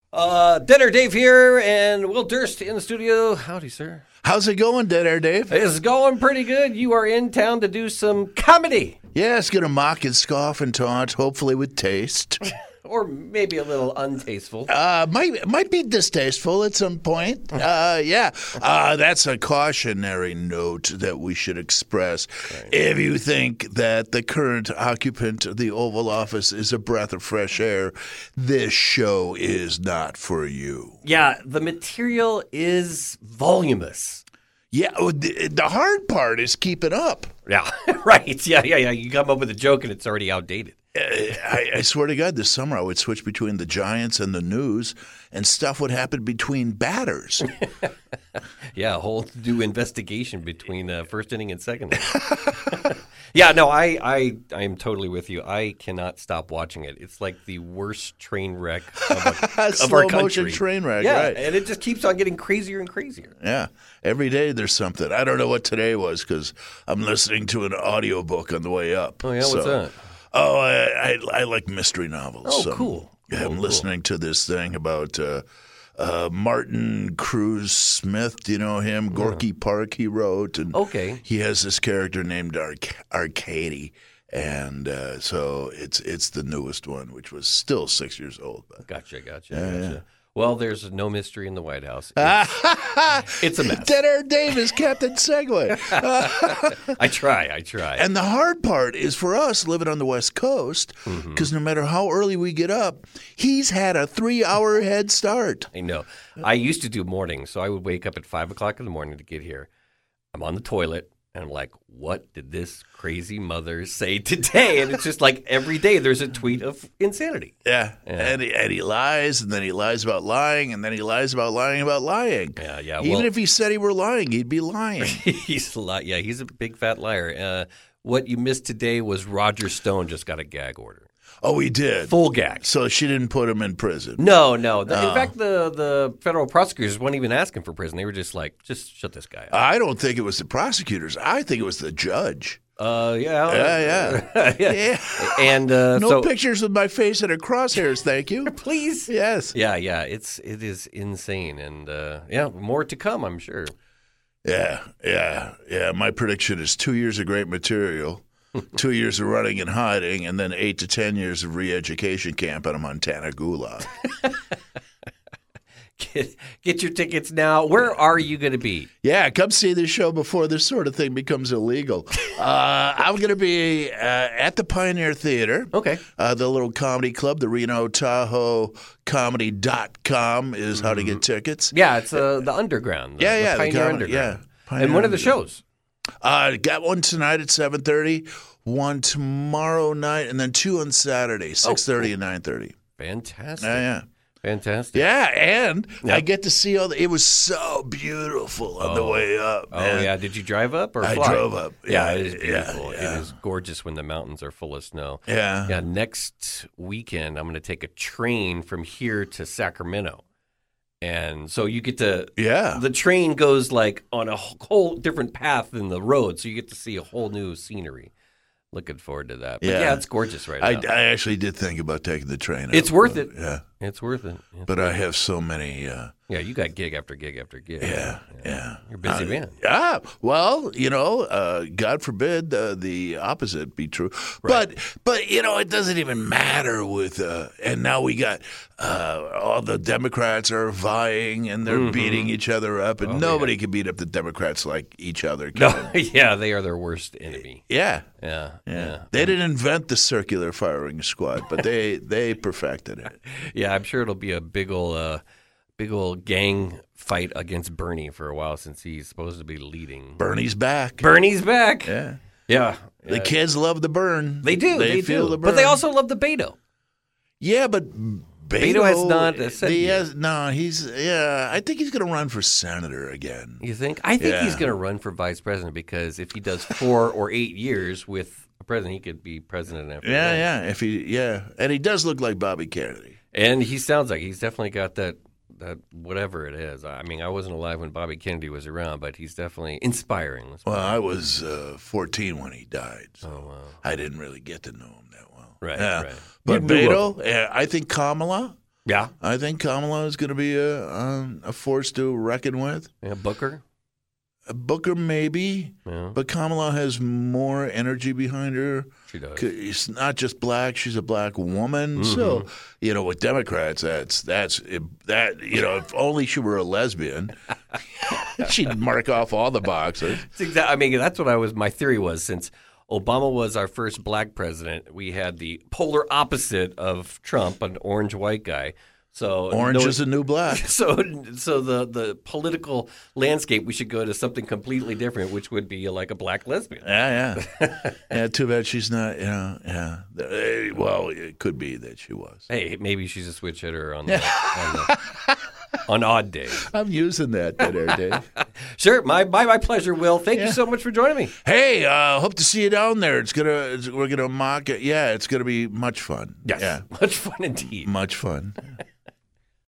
Dinner Dave here, and Will Durst in the studio. Howdy, sir. How's it going, Dead Air Dave? It's going pretty good. You are in town to do some comedy. Yeah, it's going to mock and scoff and taunt, hopefully with taste. Or maybe a little untasteful. Might be distasteful at some point. That's a cautionary note that we should express. Right. If you think that the current occupant of the Oval Office is a breath of fresh air, this show is not for you. Yeah, the material is voluminous. Yeah, the hard part is keeping up. Yeah, right. Yeah. You come up with a joke and it's already outdated. I swear to God, this summer I would switch between the Giants and the news, and stuff would happen between batters. Yeah, a whole new investigation between first inning and second inning. Yeah, no, I am totally with you. I cannot stop watching it. It's like the worst train wreck of our Slow country. motion train wreck, yeah, right. And it just keeps on getting crazier and crazier. Yeah, every day there's something. I don't know what today was because I'm listening to an audiobook on the way up. Oh, yeah, what's that? Oh, I like mystery novels. Oh, cool. Yeah, I'm listening to this thing about Martin Cruz Smith. Do you know him? Gorky Park he wrote. And okay. He has this character named Arcady. And so it's the newest one, which was still 6 years old. But. Gotcha. Yeah. Well, there's no mystery in the White House. It's a mess. Dead Air Davis, Captain Segway. I try. And the hard part is for us living on the West Coast, because no matter how early we get up, he's had a 3-hour head start. I know. I used to do mornings, so I would wake up at 5 o'clock in the morning to get here. I'm on the toilet. And I'm like, what did this crazy mother say today? And it's just like every day there's a tweet of insanity. Yeah. And he lies, and then he lies about lying, and then he lies about lying about lying. Yeah. Even if he said he were lying, he'd be lying. He's a big fat liar. What you missed today was Roger Stone just got a gag order. Oh, he did? Full gag. So she didn't put him in prison? No. In fact, the federal prosecutors weren't even asking for prison. They were just like, just shut this guy up. I don't think it was the prosecutors. I think it was the judge. Yeah. And no pictures of my face and her crosshairs, thank you. Please. Yes. Yeah. It is insane. And more to come, I'm sure. Yeah. My prediction is 2 years of great material. 2 years of running and hiding, and then 8 to 10 years of re-education camp at a Montana gulag. Get your tickets now. Where are you going to be? Yeah, come see this show before this sort of thing becomes illegal. I'm going to be at the Pioneer Theater. Okay. The little comedy club, the Reno Tahoe Comedy.com is how to get tickets. Yeah, it's the underground. The Pioneer Underground. Yeah. Pioneer and when are the shows? Got one tonight at 7:30, one tomorrow night, and then 2 on Saturday, 6:30 and 9:30. Fantastic. Yeah. Fantastic. Yeah, and I get to see it was so beautiful on the way up. Man. Oh, yeah. Did you drive up or fly? I drove up. Yeah, it is beautiful. Yeah. It is gorgeous when the mountains are full of snow. Yeah. Yeah, next weekend I'm going to take a train from here to Sacramento. And so you get to the train goes like on a whole different path than the road, so you get to see a whole new scenery. Looking forward to that. But yeah, it's gorgeous right now. I actually did think about taking the train. It's worth it. Yeah. It's worth it. But I have so many. Yeah, you got gig after gig after gig. Yeah. You're a busy man. Yeah. Well, God forbid the opposite be true. Right. But it doesn't even matter with. And now we got all the Democrats are vying and they're beating each other up, and nobody can beat up the Democrats like each other can. No, yeah, they are their worst enemy. Yeah. Yeah. They didn't invent the circular firing squad, but they perfected it. Yeah, I'm sure it'll be a big old gang fight against Bernie for a while, since he's supposed to be leading. Bernie's back. Yeah. The kids love the Bern. They do. They feel do. the Bern. But they also love the Beto. Yeah, but Beto has not said yet. I think he's going to run for senator again. You think? I think he's going to run for vice president, because if he does 4 or 8 years with a president, he could be president after that. And he does look like Bobby Kennedy. And he sounds like he's definitely got that whatever it is. I mean, I wasn't alive when Bobby Kennedy was around, but he's definitely inspiring. Well, I was 14 when he died, so I didn't really get to know him that well. Right. But Beto, I think Kamala. Yeah. I think Kamala is going to be a force to reckon with. Yeah, Booker? Booker maybe, but Kamala has more energy behind her. She does. She's not just black; she's a black woman. So, with Democrats, that's if only she were a lesbian, she'd mark off all the boxes. That's what my theory was. Since Obama was our first black president, we had the polar opposite of Trump, an orange white guy. So orange is a new black. So the political landscape, we should go to something completely different, which would be like a black lesbian. Yeah. Too bad she's not. Yeah. Well, it could be that she was. Hey, maybe she's a switch hitter on odd days. I'm using that today, Dave. Sure, my pleasure, Will. Thank you so much for joining me. Hey, hope to see you down there. We're gonna mock it. Yeah, it's gonna be much fun. Yes, much fun indeed. Much fun.